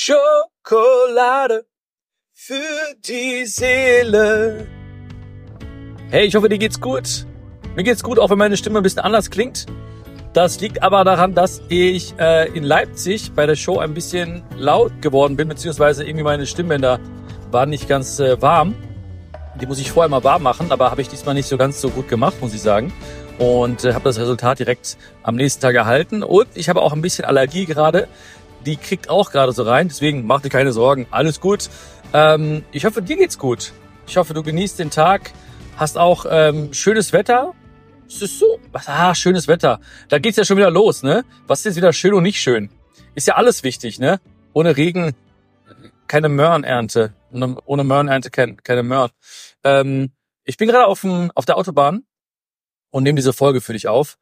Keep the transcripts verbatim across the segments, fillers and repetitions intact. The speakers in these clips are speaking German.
Schokolade für die Seele. Hey, ich hoffe, dir geht's gut. Mir geht's gut, auch wenn meine Stimme ein bisschen anders klingt. Das liegt aber daran, dass ich äh, in Leipzig bei der Show ein bisschen laut geworden bin, beziehungsweise irgendwie meine Stimmbänder waren nicht ganz äh, warm. Die muss ich vorher mal warm machen, aber habe ich diesmal nicht so ganz so gut gemacht, muss ich sagen. Und äh, habe das Resultat direkt am nächsten Tag erhalten. Und ich habe auch ein bisschen Allergie gerade. Die kriegt auch gerade so rein. Deswegen mach dir keine Sorgen. Alles gut. Ähm, ich hoffe, dir geht's gut. Ich hoffe, du genießt den Tag. Hast auch ähm, schönes Wetter. Es ist so, ah, schönes Wetter. Da geht's ja schon wieder los, ne? Was ist jetzt wieder schön und nicht schön? Ist ja alles wichtig, ne? Ohne Regen keine Möhrenernte. Ohne, ohne Möhrenernte keine, keine Möhren. Ähm, ich bin gerade auf, dem, auf der Autobahn und nehme diese Folge für dich auf.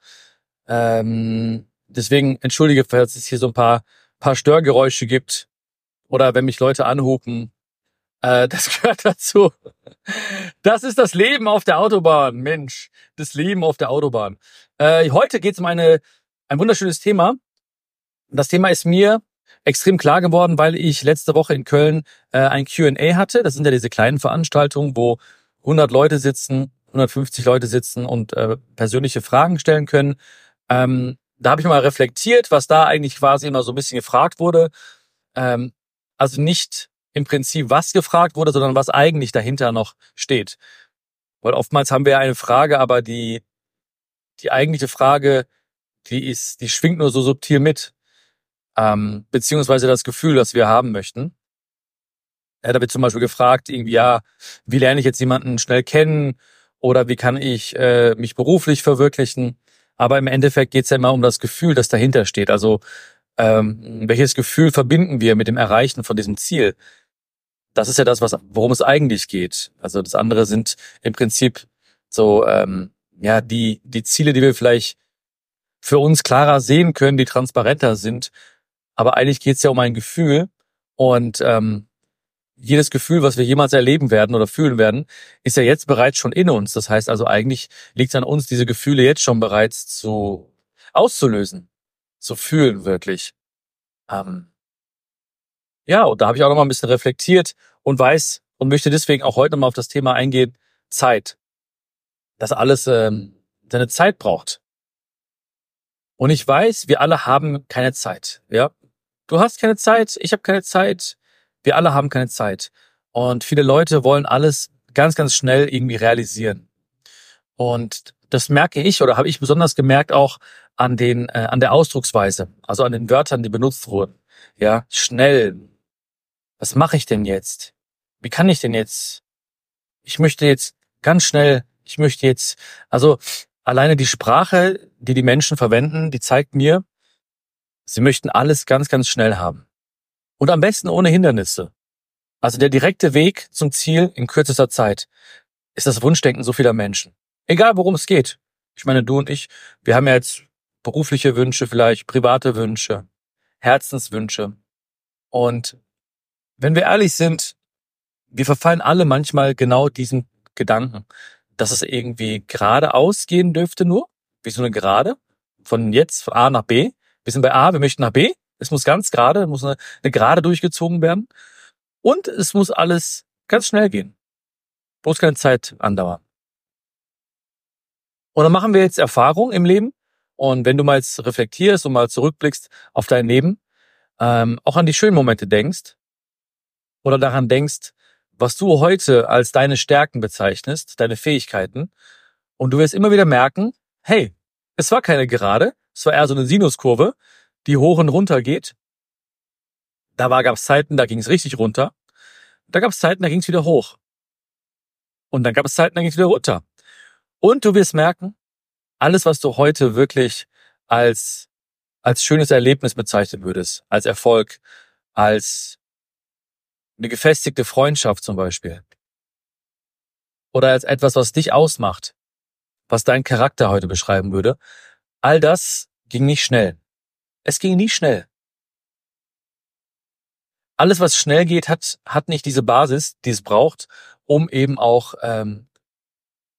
Ähm, deswegen entschuldige, falls es hier so ein paar, paar Störgeräusche gibt oder wenn mich Leute anhupen. Äh, das gehört dazu. Das ist das Leben auf der Autobahn, Mensch. Das Leben auf der Autobahn. Äh, heute geht es um eine, ein wunderschönes Thema. Das Thema ist mir extrem klar geworden, weil ich letzte Woche in Köln äh, ein Q and A hatte. Das sind ja diese kleinen Veranstaltungen, wo hundert Leute sitzen, hundertfünfzig Leute sitzen und äh, persönliche Fragen stellen können. Ähm, da habe ich mal reflektiert, was da eigentlich quasi immer so ein bisschen gefragt wurde. Ähm, also nicht im Prinzip, was gefragt wurde, sondern was eigentlich dahinter noch steht. Weil oftmals haben wir ja eine Frage, aber die die eigentliche Frage, die ist, die schwingt nur so subtil mit. Ähm, beziehungsweise das Gefühl, das wir haben möchten. Ja, da wird zum Beispiel gefragt, irgendwie, ja, wie lerne ich jetzt jemanden schnell kennen oder wie kann ich äh, mich beruflich verwirklichen? Aber im Endeffekt geht es ja immer um das Gefühl, das dahinter steht. Also ähm, welches Gefühl verbinden wir mit dem Erreichen von diesem Ziel? Das ist ja das, was, worum es eigentlich geht. Also das andere sind im Prinzip so ähm, ja die die Ziele, die wir vielleicht für uns klarer sehen können, die transparenter sind. Aber eigentlich geht es ja um ein Gefühl und ähm, jedes Gefühl, was wir jemals erleben werden oder fühlen werden, ist ja jetzt bereits schon in uns. Das heißt also, eigentlich liegt es an uns, diese Gefühle jetzt schon bereits zu auszulösen, zu fühlen wirklich. Ähm, ja, und da habe ich auch noch mal ein bisschen reflektiert und weiß und möchte deswegen auch heute noch mal auf das Thema eingehen, Zeit. Dass alles ähm, seine Zeit braucht. Und ich weiß, wir alle haben keine Zeit. Ja, du hast keine Zeit, ich habe keine Zeit, wir alle haben keine Zeit. Und viele Leute wollen alles ganz, ganz schnell irgendwie realisieren. Und das merke ich oder habe ich besonders gemerkt auch an den äh, an der Ausdrucksweise, also an den Wörtern, die benutzt wurden. Ja, schnell. Was mache ich denn jetzt? Wie kann ich denn jetzt? Ich möchte jetzt ganz schnell, ich möchte jetzt, also alleine die Sprache, die die Menschen verwenden, die zeigt mir, sie möchten alles ganz, ganz schnell haben. Und am besten ohne Hindernisse. Also der direkte Weg zum Ziel in kürzester Zeit ist das Wunschdenken so vieler Menschen. Egal, worum es geht. Ich meine, du und ich, wir haben ja jetzt berufliche Wünsche vielleicht, private Wünsche, Herzenswünsche. Und wenn wir ehrlich sind, wir verfallen alle manchmal genau diesen Gedanken, dass es irgendwie geradeaus gehen dürfte nur, wie so eine Gerade, von jetzt von A nach B. Wir sind bei A, wir möchten nach B. Es muss ganz gerade, es muss eine, eine Gerade durchgezogen werden. Und es muss alles ganz schnell gehen. Bloß keine Zeit andauern. Und dann machen wir jetzt Erfahrung im Leben. Und wenn du mal jetzt reflektierst und mal zurückblickst auf dein Leben, ähm, auch an die schönen Momente denkst oder daran denkst, was du heute als deine Stärken bezeichnest, deine Fähigkeiten. Und du wirst immer wieder merken, hey, es war keine Gerade, es war eher so eine Sinuskurve, die hoch und runter geht. Da war, gab es Zeiten, da ging es richtig runter. Da gab es Zeiten, da ging es wieder hoch. Und dann gab es Zeiten, da ging es wieder runter. Und du wirst merken, alles, was du heute wirklich als, als schönes Erlebnis bezeichnen würdest, als Erfolg, als eine gefestigte Freundschaft zum Beispiel, oder als etwas, was dich ausmacht, was dein Charakter heute beschreiben würde, all das ging nicht schnell. Es ging nie schnell. Alles, was schnell geht, hat hat nicht diese Basis, die es braucht, um eben auch ähm,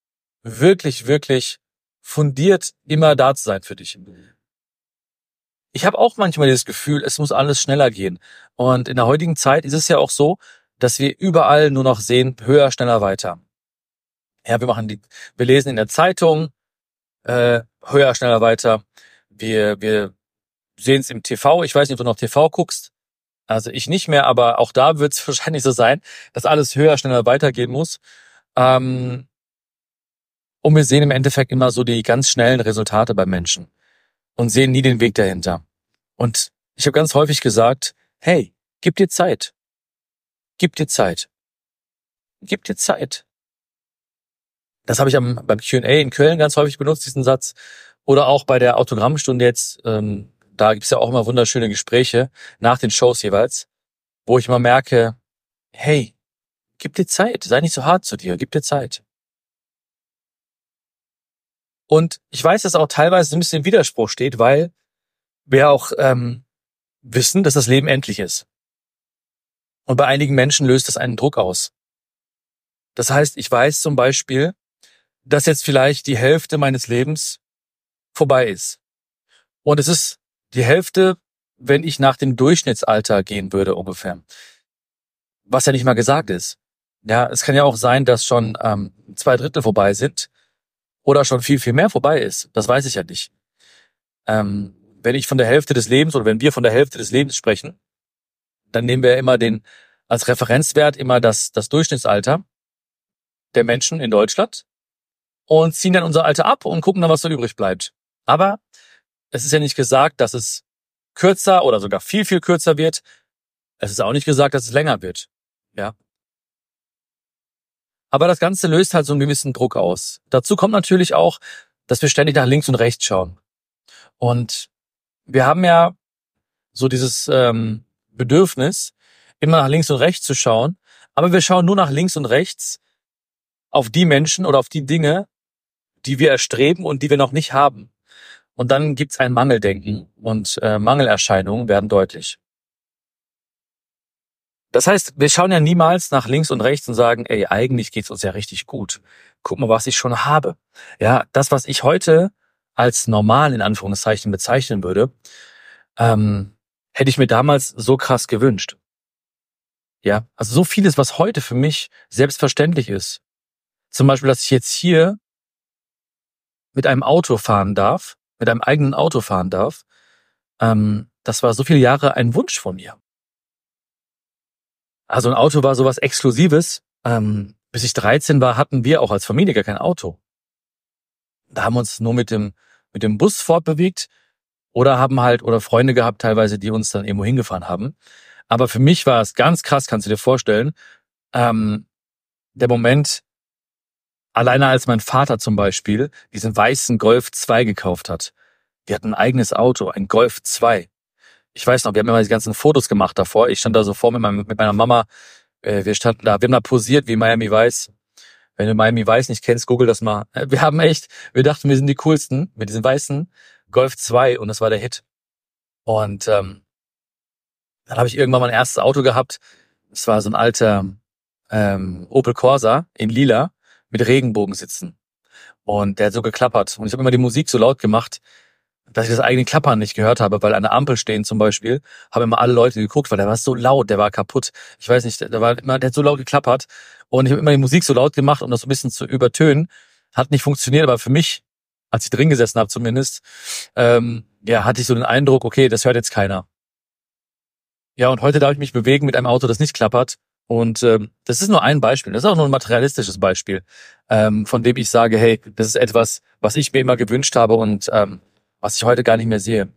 wirklich, wirklich fundiert immer da zu sein für dich. ich habe auch manchmal das Gefühl, es muss alles schneller gehen. Und in der heutigen Zeit ist es ja auch so, dass wir überall nur noch sehen, höher, schneller, weiter. Ja, wir machen die, wir lesen in der Zeitung, äh, höher, schneller, weiter. Wir, wir sehen es im T V. Ich weiß nicht, ob du noch T V guckst. Also ich nicht mehr, aber auch da wird es wahrscheinlich so sein, dass alles höher, schneller, weitergehen muss. Ähm, und wir sehen im Endeffekt immer so die ganz schnellen Resultate bei Menschen und sehen nie den Weg dahinter. Und ich habe ganz häufig gesagt, hey, gib dir Zeit. Gib dir Zeit. Gib dir Zeit. Das habe ich am, beim Q and A in Köln ganz häufig benutzt, diesen Satz. Oder auch bei der Autogrammstunde jetzt. Ähm, da gibt's ja auch immer wunderschöne Gespräche nach den Shows jeweils, wo ich immer merke, hey, gib dir Zeit. Sei nicht so hart zu dir. Gib dir Zeit. Und ich weiß, dass auch teilweise ein bisschen im Widerspruch steht, weil wir auch ähm, wissen, dass das Leben endlich ist. Und bei einigen Menschen löst das einen Druck aus. Das heißt, ich weiß zum Beispiel, dass jetzt vielleicht die Hälfte meines Lebens vorbei ist. Und es ist die Hälfte, wenn ich nach dem Durchschnittsalter gehen würde ungefähr. Was ja nicht mal gesagt ist. Ja, es kann ja auch sein, dass schon ähm, zwei Drittel vorbei sind oder schon viel, viel mehr vorbei ist. Das weiß ich ja nicht. Ähm, wenn ich von der Hälfte des Lebens oder wenn wir von der Hälfte des Lebens sprechen, dann nehmen wir ja immer den als Referenzwert immer das, das Durchschnittsalter der Menschen in Deutschland und ziehen dann unser Alter ab und gucken dann, was so übrig bleibt. Aber es ist ja nicht gesagt, dass es kürzer oder sogar viel, viel kürzer wird. Es ist auch nicht gesagt, dass es länger wird. Ja. Aber das Ganze löst halt so einen gewissen Druck aus. Dazu kommt natürlich auch, dass wir ständig nach links und rechts schauen. Und wir haben ja so dieses ähm, Bedürfnis, immer nach links und rechts zu schauen. Aber wir schauen nur nach links und rechts auf die Menschen oder auf die Dinge, die wir erstreben und die wir noch nicht haben. Und dann gibt's ein Mangeldenken und äh, Mangelerscheinungen werden deutlich. Das heißt, wir schauen ja niemals nach links und rechts und sagen, ey, eigentlich geht's uns ja richtig gut. Guck mal, was ich schon habe. Ja, das, was ich heute als normal in Anführungszeichen bezeichnen würde, ähm, hätte ich mir damals so krass gewünscht. Ja, also so vieles, was heute für mich selbstverständlich ist. Zum Beispiel, dass ich jetzt hier mit einem Auto fahren darf, mit einem eigenen Auto fahren darf, ähm, das war so viele Jahre ein Wunsch von mir. Also ein Auto war sowas Exklusives. Ähm, bis ich dreizehn war, hatten wir auch als Familie gar kein Auto. Da haben wir uns nur mit dem mit dem Bus fortbewegt oder haben halt oder Freunde gehabt teilweise, die uns dann irgendwo hingefahren haben. Aber für mich war es ganz krass, kannst du dir vorstellen, ähm, der Moment, alleine als mein Vater zum Beispiel diesen weißen Golf zwei gekauft hat. Wir hatten ein eigenes Auto, ein Golf zwei. Ich weiß noch, wir haben immer die ganzen Fotos gemacht davor. Ich stand da so vor mit, meinem, mit meiner Mama. Äh, wir standen da, wir haben da posiert wie Miami Vice. Wenn du Miami Vice nicht kennst, google das mal. Äh, Wir haben echt, wir dachten, wir sind die coolsten mit diesem weißen Golf zwei und das war der Hit. Und ähm, dann habe ich irgendwann mein erstes Auto gehabt. Es war so ein alter ähm, Opel Corsa in lila mit Regenbogensitzen. Und der hat so geklappert. Und ich habe immer die Musik so laut gemacht, dass ich das eigene Klappern nicht gehört habe, weil an der Ampel stehen zum Beispiel, haben immer alle Leute geguckt, weil der war so laut, der war kaputt. Ich weiß nicht, der war immer, der hat so laut geklappert und ich habe immer die Musik so laut gemacht, um das so ein bisschen zu übertönen. Hat nicht funktioniert, aber für mich, als ich drin gesessen habe zumindest, ähm, ja, hatte ich so den Eindruck, okay, das hört jetzt keiner. Ja, und heute darf ich mich bewegen mit einem Auto, das nicht klappert. Und ähm, das ist nur ein Beispiel. Das ist auch nur ein materialistisches Beispiel, ähm, von dem ich sage, hey, das ist etwas, was ich mir immer gewünscht habe und ähm, was ich heute gar nicht mehr sehe.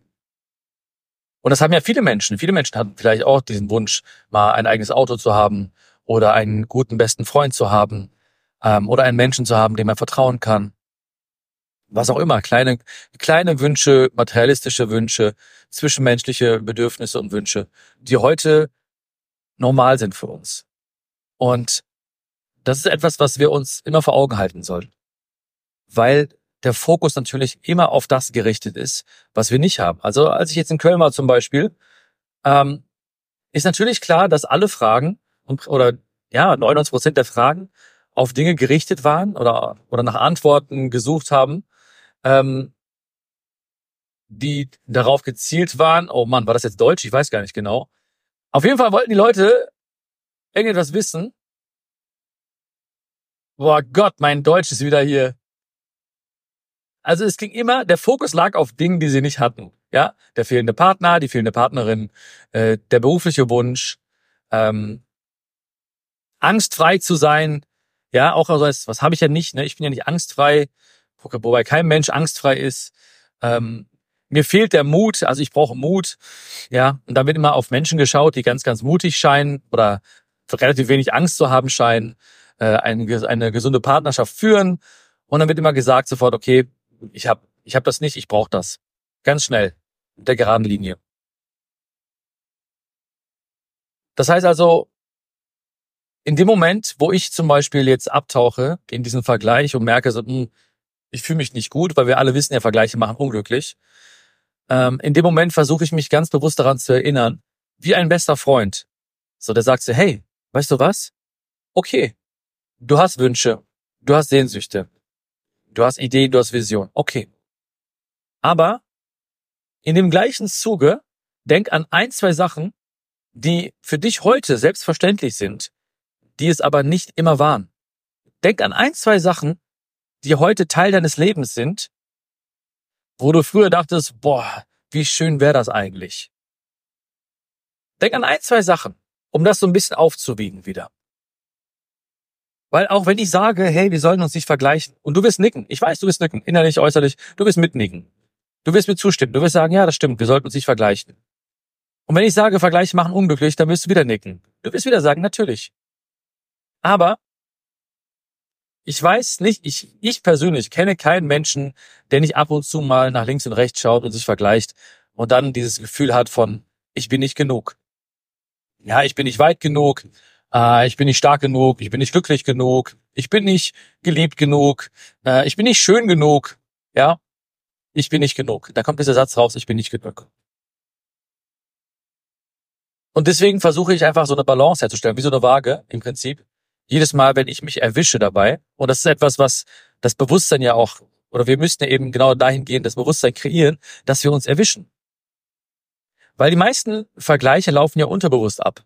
Und das haben ja viele Menschen. Viele Menschen hatten vielleicht auch diesen Wunsch, mal ein eigenes Auto zu haben oder einen guten besten Freund zu haben ähm, oder einen Menschen zu haben, dem man vertrauen kann. Was auch immer, kleine kleine Wünsche, materialistische Wünsche, zwischenmenschliche Bedürfnisse und Wünsche, die heute normal sind für uns. Und das ist etwas, was wir uns immer vor Augen halten sollen, weil der Fokus natürlich immer auf das gerichtet ist, was wir nicht haben. Also als ich jetzt in Köln war zum Beispiel, ähm, ist natürlich klar, dass alle Fragen und, oder ja neunundneunzig Prozent der Fragen auf Dinge gerichtet waren oder oder nach Antworten gesucht haben, ähm, die darauf gezielt waren. Oh Mann, war das jetzt Deutsch? Ich weiß gar nicht genau. Auf jeden Fall wollten die Leute irgendetwas wissen. Boah Gott, mein Deutsch ist wieder hier. Also es ging immer, der Fokus lag auf Dingen, die sie nicht hatten. Ja, der fehlende Partner, die fehlende Partnerin, äh, der berufliche Wunsch, ähm, angstfrei zu sein. Ja, auch also was, was habe ich ja nicht. Ne? Ich bin ja nicht angstfrei, wobei kein Mensch angstfrei ist. Ähm, mir fehlt der Mut, also ich brauche Mut. Ja, und da wird immer auf Menschen geschaut, die ganz, ganz mutig scheinen oder relativ wenig Angst zu haben scheinen, äh, eine, eine gesunde Partnerschaft führen. Und dann wird immer gesagt sofort, okay, ich habe ich hab das nicht, ich brauche das. Ganz schnell, mit der geraden Linie. Das heißt also, in dem Moment, wo ich zum Beispiel jetzt abtauche in diesen Vergleich und merke, so, mh, ich fühle mich nicht gut, weil wir alle wissen ja, Vergleiche machen unglücklich. Ähm, in dem Moment versuche ich mich ganz bewusst daran zu erinnern, wie ein bester Freund. So, der sagt so, hey, weißt du was? Okay, du hast Wünsche, du hast Sehnsüchte, du hast Ideen, du hast Vision. Okay. Aber in dem gleichen Zuge, denk an ein, zwei Sachen, die für dich heute selbstverständlich sind, die es aber nicht immer waren. Denk an ein, zwei Sachen, die heute Teil deines Lebens sind, wo du früher dachtest, boah, wie schön wäre das eigentlich. Denk an ein, zwei Sachen, um das so ein bisschen aufzuwiegen wieder. Weil auch wenn ich sage, hey, wir sollen uns nicht vergleichen, und du wirst nicken, ich weiß, du wirst nicken, innerlich, äußerlich, du wirst mitnicken. Du wirst mir zustimmen, du wirst sagen, ja, das stimmt, wir sollten uns nicht vergleichen. Und wenn ich sage, Vergleiche machen unglücklich, dann wirst du wieder nicken. Du wirst wieder sagen, natürlich. Aber ich weiß nicht, ich, ich persönlich kenne keinen Menschen, der nicht ab und zu mal nach links und rechts schaut und sich vergleicht und dann dieses Gefühl hat von, ich bin nicht genug. Ja, ich bin nicht weit genug, äh, ich bin nicht stark genug, ich bin nicht glücklich genug, ich bin nicht geliebt genug, äh, ich bin nicht schön genug, ja, ich bin nicht genug. Da kommt dieser Satz raus, ich bin nicht genug. Und deswegen versuche ich einfach so eine Balance herzustellen, wie so eine Waage im Prinzip. Jedes Mal, wenn ich mich erwische dabei, und das ist etwas, was das Bewusstsein ja auch, oder wir müssten ja eben genau dahin gehen, das Bewusstsein kreieren, dass wir uns erwischen. Weil die meisten Vergleiche laufen ja unterbewusst ab.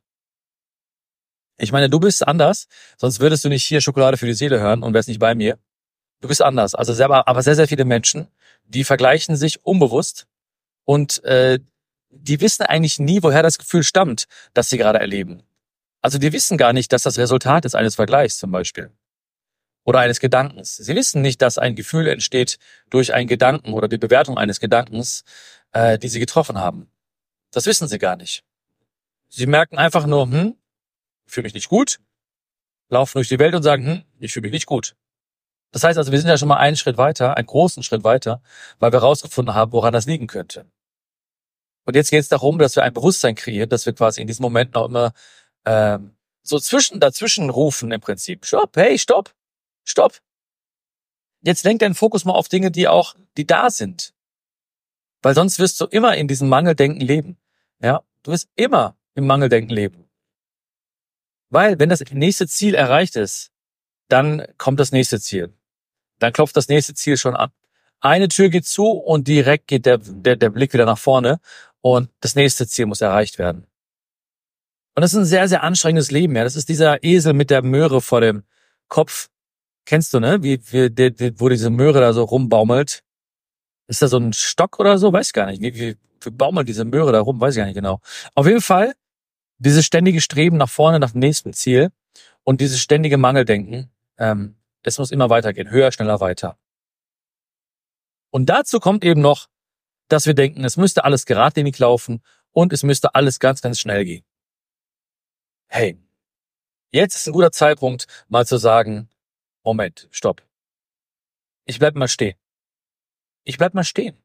Ich meine, du bist anders, sonst würdest du nicht hier Schokolade für die Seele hören und wärst nicht bei mir. Du bist anders. Also selber, aber sehr, sehr viele Menschen, die vergleichen sich unbewusst und äh, die wissen eigentlich nie, woher das Gefühl stammt, das sie gerade erleben. Also die wissen gar nicht, dass das Resultat ist eines Vergleichs zum Beispiel. Oder eines Gedankens. Sie wissen nicht, dass ein Gefühl entsteht durch einen Gedanken oder die Bewertung eines Gedankens, äh, die sie getroffen haben. Das wissen sie gar nicht. Sie merken einfach nur, hm, ich fühle mich nicht gut, laufen durch die Welt und sagen, hm, ich fühle mich nicht gut. Das heißt also, wir sind ja schon mal einen Schritt weiter, einen großen Schritt weiter, weil wir herausgefunden haben, woran das liegen könnte. Und jetzt geht es darum, dass wir ein Bewusstsein kreieren, dass wir quasi in diesem Moment noch immer ähm, so zwischen dazwischen rufen im Prinzip. Stopp, hey, stopp, stopp. Jetzt lenk deinen Fokus mal auf Dinge, die auch, die da sind. Weil sonst wirst du immer in diesem Mangeldenken leben. Ja, du wirst immer im Mangeldenken leben. Weil, wenn das nächste Ziel erreicht ist, dann kommt das nächste Ziel. Dann klopft das nächste Ziel schon an. Eine Tür geht zu und direkt geht der, der, der Blick wieder nach vorne und das nächste Ziel muss erreicht werden. Und das ist ein sehr, sehr anstrengendes Leben. Ja, das ist dieser Esel mit der Möhre vor dem Kopf. Kennst du, ne? Wie, wie der, der, wo diese Möhre da so rumbaumelt. Ist da so ein Stock oder so? Weiß gar nicht. Wie, wie, wie baumelt diese Möhre da rum? Weiß ich gar nicht genau. Auf jeden Fall dieses ständige Streben nach vorne, nach dem nächsten Ziel und dieses ständige Mangeldenken. Ähm, das muss immer weitergehen. Höher, schneller, weiter. Und dazu kommt eben noch, dass wir denken, es müsste alles geradlinig laufen und es müsste alles ganz, ganz schnell gehen. Hey, jetzt ist ein guter Zeitpunkt, mal zu sagen, Moment, stopp. Ich bleib mal stehen. Ich bleib mal stehen.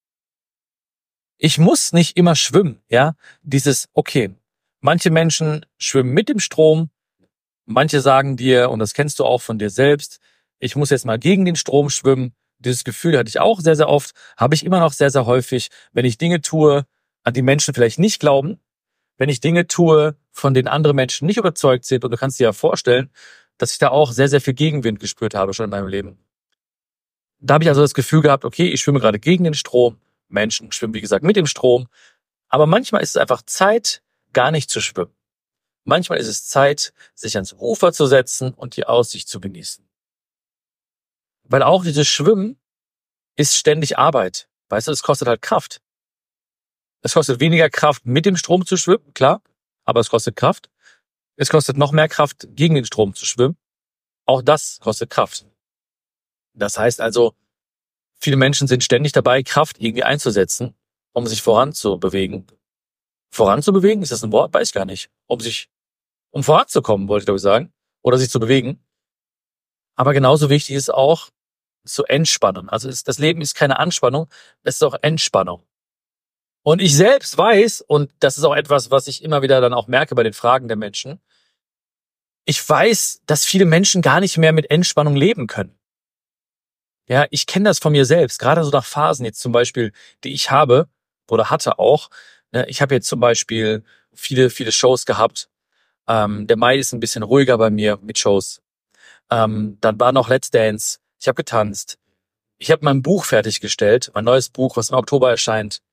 Ich muss nicht immer schwimmen, ja? Dieses, okay, manche Menschen schwimmen mit dem Strom, manche sagen dir, und das kennst du auch von dir selbst, ich muss jetzt mal gegen den Strom schwimmen. Dieses Gefühl hatte ich auch sehr, sehr oft, habe ich immer noch sehr, sehr häufig, wenn ich Dinge tue, an die Menschen vielleicht nicht glauben, wenn ich Dinge tue, von denen andere Menschen nicht überzeugt sind. Und du kannst dir ja vorstellen, dass ich da auch sehr, sehr viel Gegenwind gespürt habe schon in meinem Leben. Da habe ich also das Gefühl gehabt, okay, ich schwimme gerade gegen den Strom. Menschen schwimmen, wie gesagt, mit dem Strom. Aber manchmal ist es einfach Zeit, gar nicht zu schwimmen. Manchmal ist es Zeit, sich ans Ufer zu setzen und die Aussicht zu genießen. Weil auch dieses Schwimmen ist ständig Arbeit. Weißt du, es kostet halt Kraft. Es kostet weniger Kraft, mit dem Strom zu schwimmen, klar, aber es kostet Kraft. Es kostet noch mehr Kraft, gegen den Strom zu schwimmen. Auch das kostet Kraft. Das heißt also, viele Menschen sind ständig dabei, Kraft irgendwie einzusetzen, um sich voranzubewegen. Voranzubewegen, ist das ein Wort? Weiß ich gar nicht. Um sich, um voranzukommen, wollte ich glaube ich sagen. Oder sich zu bewegen. Aber genauso wichtig ist auch, zu entspannen. Also ist, das Leben ist keine Anspannung, es ist auch Entspannung. Und ich selbst weiß, und das ist auch etwas, was ich immer wieder dann auch merke bei den Fragen der Menschen, ich weiß, dass viele Menschen gar nicht mehr mit Entspannung leben können. Ja, ich kenne das von mir selbst, gerade so nach Phasen jetzt zum Beispiel, die ich habe oder hatte auch. Ne, ich habe jetzt zum Beispiel viele, viele Shows gehabt. Ähm, der Mai ist ein bisschen ruhiger bei mir mit Shows. Ähm, dann war noch Let's Dance. Ich habe getanzt. Ich habe mein Buch fertiggestellt, mein neues Buch, was im Oktober erscheint.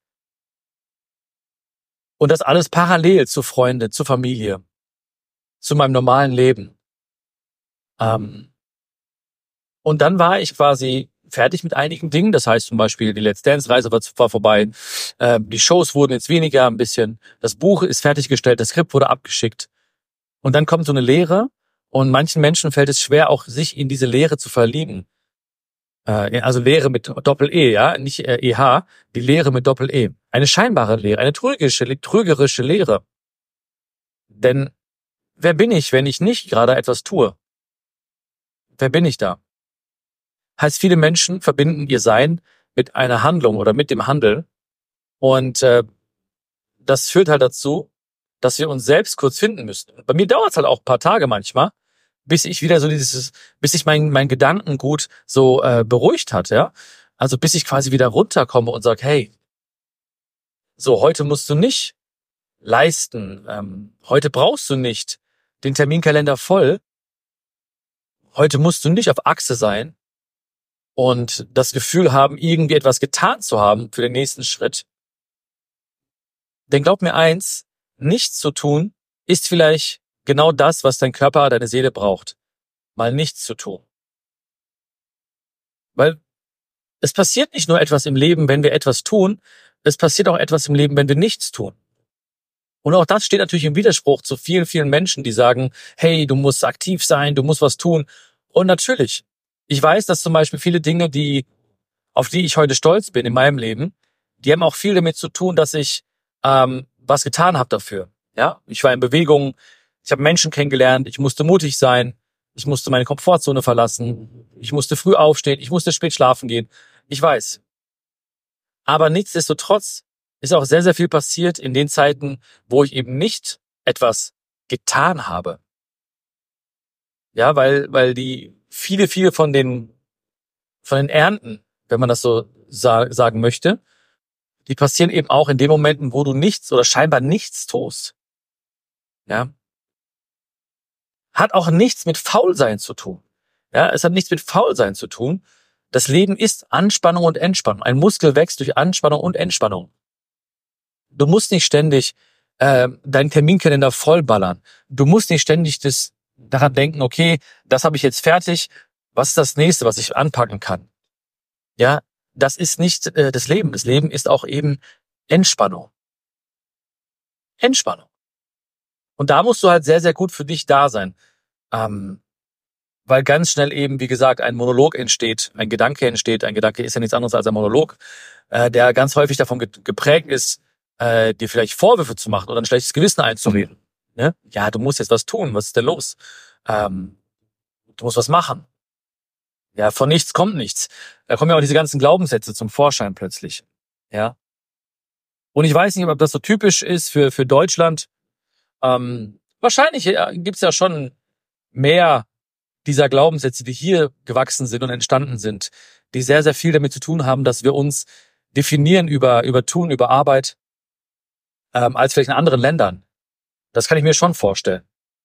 Und das alles parallel zu Freunde, zur Familie, zu meinem normalen Leben. Ähm, und dann war ich quasi fertig mit einigen Dingen. Das heißt zum Beispiel, die Let's Dance-Reise war, war vorbei. Ähm, die Shows wurden jetzt weniger ein bisschen. Das Buch ist fertiggestellt, das Skript wurde abgeschickt. Und dann kommt so eine Leere. Und manchen Menschen fällt es schwer, auch sich in diese Leere zu verlieben. Äh, also Leere mit Doppel-E, ja, nicht äh, E H, die Leere mit Doppel-E. Eine scheinbare Leere, eine trügerische, trügerische Leere. Denn wer bin ich, wenn ich nicht gerade etwas tue? Wer bin ich da? Heißt, viele Menschen verbinden ihr Sein mit einer Handlung oder mit dem Handeln. Und äh, das führt halt dazu, dass wir uns selbst kurz finden müssen. Bei mir dauert es halt auch ein paar Tage manchmal, bis ich wieder so dieses, bis sich mein mein Gedankengut so äh, beruhigt hat, ja. Also bis ich quasi wieder runterkomme und sage, hey, so heute musst du nicht leisten, ähm, heute brauchst du nicht den Terminkalender voll, heute musst du nicht auf Achse sein und das Gefühl haben, irgendwie etwas getan zu haben für den nächsten Schritt. Denn glaub mir eins, nichts zu tun ist vielleicht genau das, was dein Körper, deine Seele braucht. Mal nichts zu tun. Weil es passiert nicht nur etwas im Leben, wenn wir etwas tun, es passiert auch etwas im Leben, wenn wir nichts tun. Und auch das steht natürlich im Widerspruch zu vielen, vielen Menschen, die sagen, hey, du musst aktiv sein, du musst was tun. Und natürlich, ich weiß, dass zum Beispiel viele Dinge, die, auf die ich heute stolz bin in meinem Leben, die haben auch viel damit zu tun, dass ich ähm, was getan habe dafür. Ja, ich war in Bewegung, ich habe Menschen kennengelernt, ich musste mutig sein, ich musste meine Komfortzone verlassen, ich musste früh aufstehen, ich musste spät schlafen gehen. Ich weiß. Aber nichtsdestotrotz ist auch sehr, sehr viel passiert in den Zeiten, wo ich eben nicht etwas getan habe. Ja, weil, weil die viele, viele von den, von den Ernten, wenn man das so sa- sagen möchte, die passieren eben auch in den Momenten, wo du nichts oder scheinbar nichts tust. Ja. Hat auch nichts mit Faulsein zu tun. Ja, es hat nichts mit Faulsein zu tun. Das Leben ist Anspannung und Entspannung. Ein Muskel wächst durch Anspannung und Entspannung. Du musst nicht ständig äh, deinen Terminkalender vollballern. Du musst nicht ständig das daran denken, okay, das habe ich jetzt fertig. Was ist das nächste, was ich anpacken kann? Ja, das ist nicht äh, das Leben. Das Leben ist auch eben Entspannung. Entspannung. Und da musst du halt sehr, sehr gut für dich da sein. Ähm, weil ganz schnell eben, wie gesagt, ein Monolog entsteht, ein Gedanke entsteht. Ein Gedanke ist ja nichts anderes als ein Monolog, äh, der ganz häufig davon ge- geprägt ist, äh, dir vielleicht Vorwürfe zu machen oder ein schlechtes Gewissen einzureden. Ne? Ja, du musst jetzt was tun. Was ist denn los? Ähm, du musst was machen. Ja, von nichts kommt nichts. Da kommen ja auch diese ganzen Glaubenssätze zum Vorschein plötzlich. Ja. Und ich weiß nicht, ob das so typisch ist für für Deutschland. Ähm, wahrscheinlich ja, gibt's ja schon mehr dieser Glaubenssätze, die hier gewachsen sind und entstanden sind, die sehr, sehr viel damit zu tun haben, dass wir uns definieren über über Tun, über Arbeit, ähm, als vielleicht in anderen Ländern. Das kann ich mir schon vorstellen.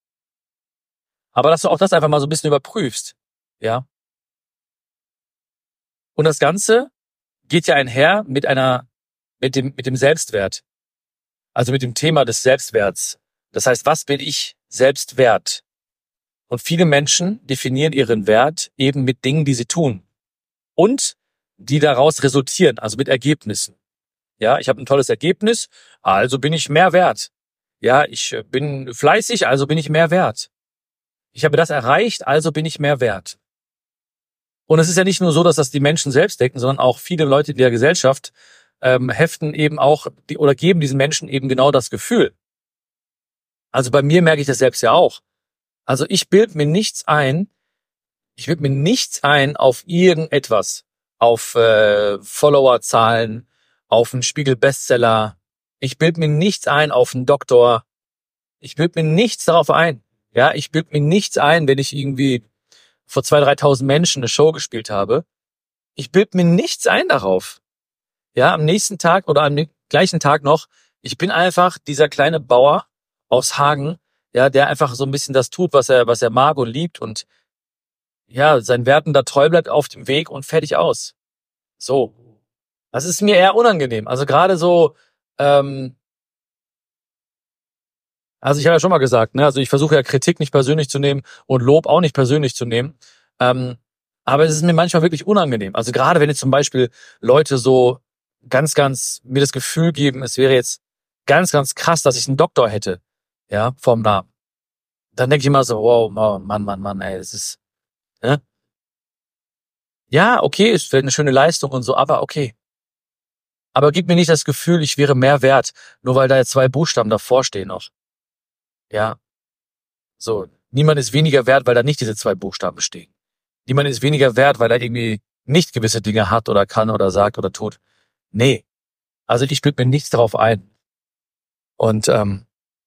Aber dass du auch das einfach mal so ein bisschen überprüfst. Ja. Und das Ganze geht ja einher mit einer mit dem, mit dem Selbstwert. Also mit dem Thema des Selbstwerts. Das heißt, was bin ich selbst wert? Und viele Menschen definieren ihren Wert eben mit Dingen, die sie tun. Und die daraus resultieren, also mit Ergebnissen. Ja, ich habe ein tolles Ergebnis, also bin ich mehr wert. Ja, ich bin fleißig, also bin ich mehr wert. Ich habe das erreicht, also bin ich mehr wert. Und es ist ja nicht nur so, dass das die Menschen selbst denken, sondern auch viele Leute in der Gesellschaft ähm, heften eben auch die, oder geben diesen Menschen eben genau das Gefühl. Also bei mir merke ich das selbst ja auch. Also ich bilde mir nichts ein, ich bilde mir nichts ein auf irgendetwas, auf äh, Followerzahlen, auf einen Spiegel-Bestseller. Ich bilde mir nichts ein auf einen Doktor. Ich bilde mir nichts darauf ein. Ja, ich bilde mir nichts ein, wenn ich irgendwie vor zweitausend, dreitausend Menschen eine Show gespielt habe. Ich bilde mir nichts ein darauf. Ja, am nächsten Tag oder am gleichen Tag noch, ich bin einfach dieser kleine Bauer aus Hagen, ja, der einfach so ein bisschen das tut, was er, was er mag und liebt und ja, seinen Werten da treu bleibt auf dem Weg und fertig aus. So. Das ist mir eher unangenehm. Also gerade so, ähm, also ich habe ja schon mal gesagt, ne, also ich versuche ja Kritik nicht persönlich zu nehmen und Lob auch nicht persönlich zu nehmen. Ähm, aber es ist mir manchmal wirklich unangenehm. Also gerade wenn jetzt zum Beispiel Leute so ganz, ganz mir das Gefühl geben, es wäre jetzt ganz, ganz krass, dass ich einen Doktor hätte, ja, vom Namen. Dann denke ich immer so, wow, Mann, Mann, Mann, ey, es ist, ne? Ja, okay, ist vielleicht eine schöne Leistung und so, aber okay. Aber gib mir nicht das Gefühl, ich wäre mehr wert, nur weil da jetzt zwei Buchstaben davor stehen noch. Ja, so. Niemand ist weniger wert, weil da nicht diese zwei Buchstaben stehen. Niemand ist weniger wert, weil er irgendwie nicht gewisse Dinge hat oder kann oder sagt oder tut. Nee. Also ich bilde mir nichts darauf ein. Und ähm,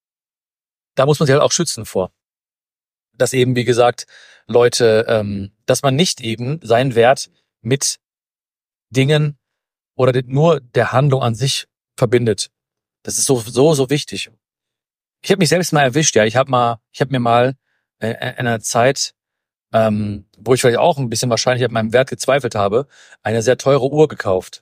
da muss man sich halt auch schützen vor. Dass eben, wie gesagt, Leute, ähm, dass man nicht eben seinen Wert mit Dingen oder nur der Handlung an sich verbindet. Das ist so, so, so wichtig. Ich habe mich selbst mal erwischt, ja. Ich habe mal, ich habe mir mal äh, in einer Zeit, ähm, wo ich vielleicht auch ein bisschen wahrscheinlich an meinem Wert gezweifelt habe, eine sehr teure Uhr gekauft.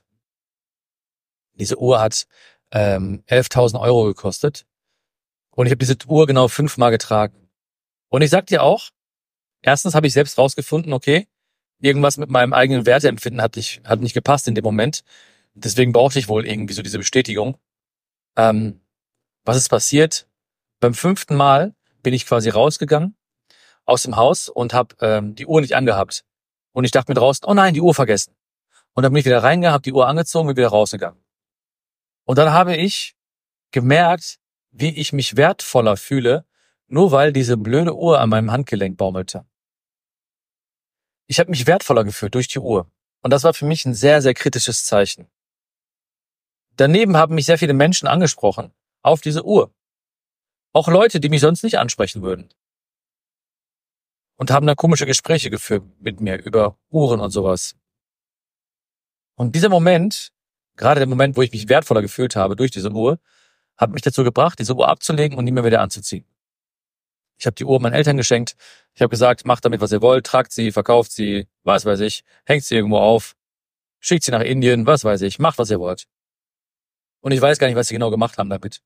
Diese Uhr hat ähm, elftausend Euro gekostet und ich habe diese Uhr genau fünfmal getragen. Und ich sag dir auch, erstens habe ich selbst rausgefunden, okay, irgendwas mit meinem eigenen Werteempfinden hat nicht, hat nicht gepasst in dem Moment. Deswegen brauchte ich wohl irgendwie so diese Bestätigung. Ähm, was ist passiert? Beim fünften Mal bin ich quasi rausgegangen aus dem Haus und habe ähm, die Uhr nicht angehabt. Und ich dachte mir draußen, oh nein, die Uhr vergessen. Und dann bin ich wieder reingegangen, habe die Uhr angezogen und wieder rausgegangen. Und dann habe ich gemerkt, wie ich mich wertvoller fühle, nur weil diese blöde Uhr an meinem Handgelenk baumelte. Ich habe mich wertvoller gefühlt durch die Uhr. Und das war für mich ein sehr, sehr kritisches Zeichen. Daneben haben mich sehr viele Menschen angesprochen auf diese Uhr. Auch Leute, die mich sonst nicht ansprechen würden. Und haben da komische Gespräche geführt mit mir über Uhren und sowas. Und dieser Moment, gerade der Moment, wo ich mich wertvoller gefühlt habe durch diese Uhr, hat mich dazu gebracht, diese Uhr abzulegen und nie mehr wieder anzuziehen. Ich habe die Uhr meinen Eltern geschenkt. Ich habe gesagt, macht damit, was ihr wollt, tragt sie, verkauft sie, was weiß ich, hängt sie irgendwo auf, schickt sie nach Indien, was weiß ich, macht, was ihr wollt. Und ich weiß gar nicht, was sie genau gemacht haben damit.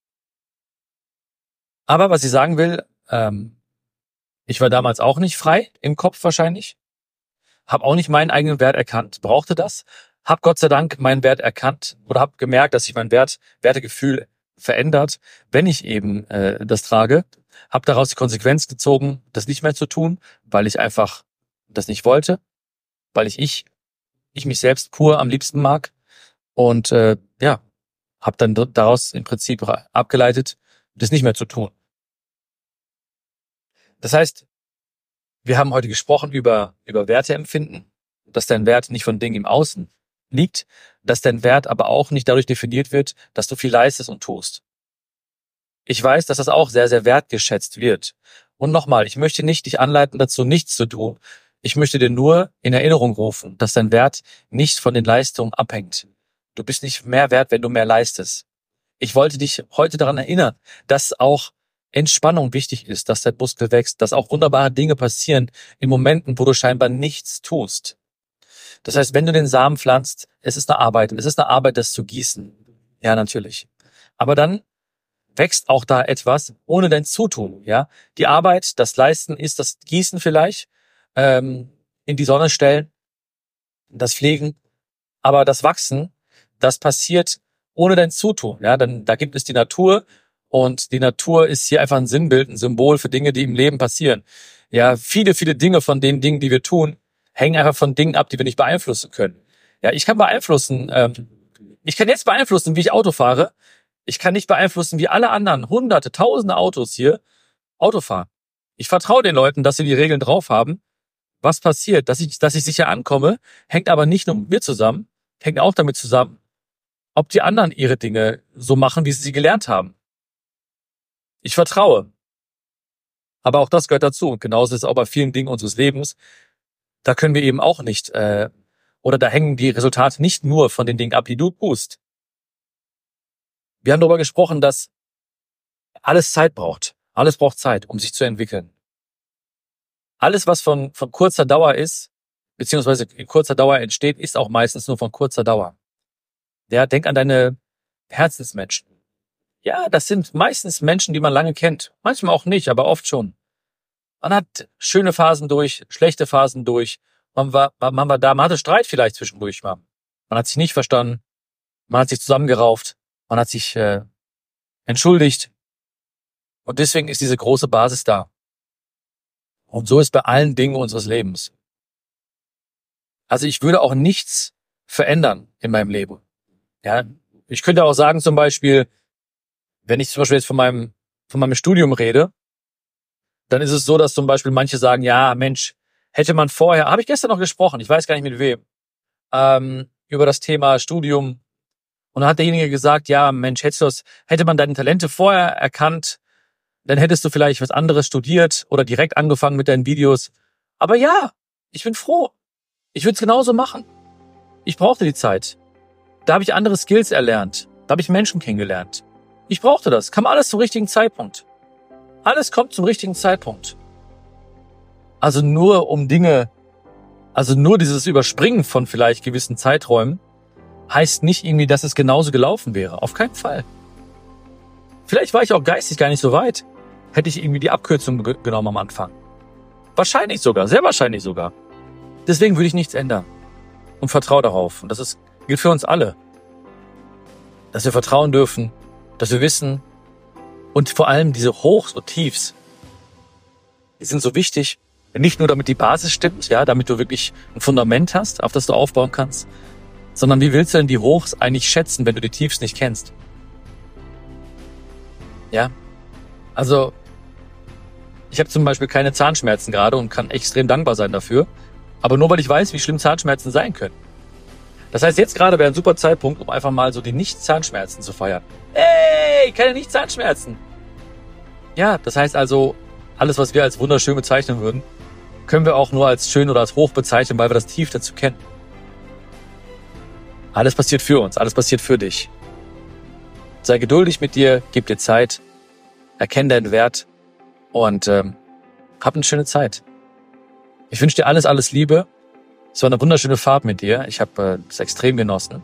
Aber was ich sagen will, ähm, ich war damals auch nicht frei im Kopf wahrscheinlich, habe auch nicht meinen eigenen Wert erkannt, brauchte das, habe Gott sei Dank meinen Wert erkannt oder habe gemerkt, dass sich mein Wert, Wertegefühl verändert, wenn ich eben äh, das trage, habe daraus die Konsequenz gezogen, das nicht mehr zu tun, weil ich einfach das nicht wollte, weil ich ich, ich mich selbst pur am liebsten mag und äh, ja, habe dann daraus im Prinzip abgeleitet, das nicht mehr zu tun. Das heißt, wir haben heute gesprochen über, über Werteempfinden, dass dein Wert nicht von Dingen im Außen liegt, dass dein Wert aber auch nicht dadurch definiert wird, dass du viel leistest und tust. Ich weiß, dass das auch sehr, sehr wertgeschätzt wird. Und nochmal, ich möchte nicht dich anleiten, dazu nichts zu tun. Ich möchte dir nur in Erinnerung rufen, dass dein Wert nicht von den Leistungen abhängt. Du bist nicht mehr wert, wenn du mehr leistest. Ich wollte dich heute daran erinnern, dass auch Entspannung wichtig ist, dass dein Muskel wächst, dass auch wunderbare Dinge passieren in Momenten, wo du scheinbar nichts tust. Das heißt, wenn du den Samen pflanzt, es ist eine Arbeit. Es ist eine Arbeit, das zu gießen. Ja, natürlich. Aber dann wächst auch da etwas ohne dein Zutun, ja. Die Arbeit, das Leisten ist das Gießen vielleicht, ähm, in die Sonne stellen, das Pflegen, aber das Wachsen, das passiert ohne dein Zutun, ja. Dann, da gibt es die Natur und die Natur ist hier einfach ein Sinnbild, ein Symbol für Dinge, die im Leben passieren. Ja, viele, viele Dinge von den Dingen, die wir tun, hängen einfach von Dingen ab, die wir nicht beeinflussen können. Ja, ich kann beeinflussen, ähm, ich kann jetzt beeinflussen, wie ich Auto fahre. Ich kann nicht beeinflussen, wie alle anderen hunderte, tausende Autos hier Auto fahren. Ich vertraue den Leuten, dass sie die Regeln drauf haben. Was passiert? Dass ich, dass ich sicher ankomme, hängt aber nicht nur mit mir zusammen, hängt auch damit zusammen, ob die anderen ihre Dinge so machen, wie sie sie gelernt haben. Ich vertraue. Aber auch das gehört dazu. Und genauso ist es auch bei vielen Dingen unseres Lebens. Da können wir eben auch nicht, äh, oder da hängen die Resultate nicht nur von den Dingen ab, die du tust. Wir haben darüber gesprochen, dass alles Zeit braucht. Alles braucht Zeit, um sich zu entwickeln. Alles, was von, von kurzer Dauer ist, beziehungsweise in kurzer Dauer entsteht, ist auch meistens nur von kurzer Dauer. Ja, denk an deine Herzensmenschen. Ja, das sind meistens Menschen, die man lange kennt. Manchmal auch nicht, aber oft schon. Man hat schöne Phasen durch, schlechte Phasen durch. Man war, man war da, man hatte Streit vielleicht zwischendurch mal. Man hat sich nicht verstanden. Man hat sich zusammengerauft. Man hat sich äh, entschuldigt. Und deswegen ist diese große Basis da. Und so ist bei allen Dingen unseres Lebens. Also ich würde auch nichts verändern in meinem Leben. Ja, ich könnte auch sagen zum Beispiel, wenn ich zum Beispiel jetzt von meinem, von meinem Studium rede, dann ist es so, dass zum Beispiel manche sagen, ja, Mensch, hätte man vorher, habe ich gestern noch gesprochen, ich weiß gar nicht mit wem, ähm, über das Thema Studium. Und dann hat derjenige gesagt, ja, Mensch, hättest du das, hätte man deine Talente vorher erkannt, dann hättest du vielleicht was anderes studiert oder direkt angefangen mit deinen Videos. Aber ja, ich bin froh. Ich würde es genauso machen. Ich brauchte die Zeit. Da habe ich andere Skills erlernt. Da habe ich Menschen kennengelernt. Ich brauchte das. Kam alles zum richtigen Zeitpunkt. Alles kommt zum richtigen Zeitpunkt. Also nur um Dinge, also nur dieses Überspringen von vielleicht gewissen Zeiträumen heißt nicht irgendwie, dass es genauso gelaufen wäre. Auf keinen Fall. Vielleicht war ich auch geistig gar nicht so weit. Hätte ich irgendwie die Abkürzung ge- genommen am Anfang. Wahrscheinlich sogar, sehr wahrscheinlich sogar. Deswegen würde ich nichts ändern. Und vertraue darauf. Und das ist, gilt für uns alle. Dass wir vertrauen dürfen, dass wir wissen, und vor allem diese Hochs und Tiefs, die sind so wichtig, nicht nur damit die Basis stimmt, ja, damit du wirklich ein Fundament hast, auf das du aufbauen kannst, sondern wie willst du denn die Hochs eigentlich schätzen, wenn du die Tiefs nicht kennst? Ja, also ich habe zum Beispiel keine Zahnschmerzen gerade und kann extrem dankbar sein dafür, aber nur weil ich weiß, wie schlimm Zahnschmerzen sein können. Das heißt, jetzt gerade wäre ein super Zeitpunkt, um einfach mal so die Nicht-Zahnschmerzen zu feiern. Hey, keine Nicht-Zahnschmerzen! Ja, das heißt also, alles, was wir als wunderschön bezeichnen würden, können wir auch nur als schön oder als hoch bezeichnen, weil wir das Tief dazu kennen. Alles passiert für uns, alles passiert für dich. Sei geduldig mit dir, gib dir Zeit, erkenne deinen Wert und ähm, hab eine schöne Zeit. Ich wünsche dir alles, alles Liebe. Es war eine wunderschöne Fahrt mit dir. Ich habe es äh, extrem genossen.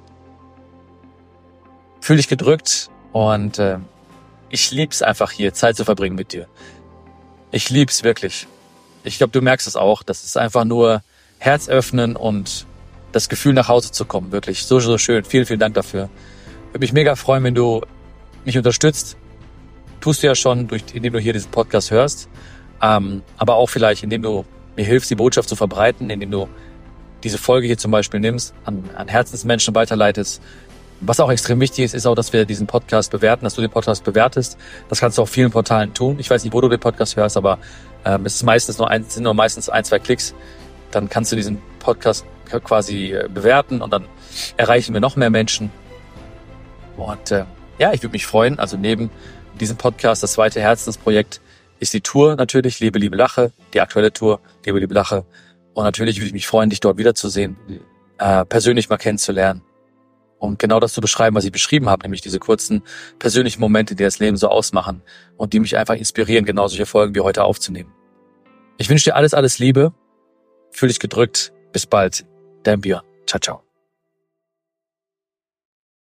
Fühl dich gedrückt und äh, ich lieb's einfach hier, Zeit zu verbringen mit dir. Ich lieb's wirklich. Ich glaube, du merkst es auch. Das ist einfach nur Herz öffnen und das Gefühl, nach Hause zu kommen. Wirklich so, so schön. Vielen, vielen Dank dafür. Würde mich mega freuen, wenn du mich unterstützt. Tust du ja schon, durch, indem du hier diesen Podcast hörst. Ähm, aber auch vielleicht, indem du mir hilfst, die Botschaft zu verbreiten, indem du diese Folge hier zum Beispiel nimmst, an, an Herzensmenschen weiterleitest. Was auch extrem wichtig ist, ist auch, dass wir diesen Podcast bewerten, dass du den Podcast bewertest. Das kannst du auf vielen Portalen tun. Ich weiß nicht, wo du den Podcast hörst, aber ähm, es ist meistens nur ein, sind nur meistens ein, zwei Klicks. Dann kannst du diesen Podcast quasi äh, bewerten und dann erreichen wir noch mehr Menschen. Und äh, ja, ich würde mich freuen. Also neben diesem Podcast, das zweite Herzensprojekt ist die Tour natürlich, Lebe, Liebe, Lache, die aktuelle Tour, Lebe, Liebe, Lache. Und natürlich würde ich mich freuen, dich dort wiederzusehen, äh, persönlich mal kennenzulernen. Und genau das zu beschreiben, was ich beschrieben habe, nämlich diese kurzen persönlichen Momente, die das Leben so ausmachen und die mich einfach inspirieren, genau solche Folgen wie heute aufzunehmen. Ich wünsche dir alles, alles Liebe. Fühl dich gedrückt. Bis bald. Dein Björn. Ciao, ciao.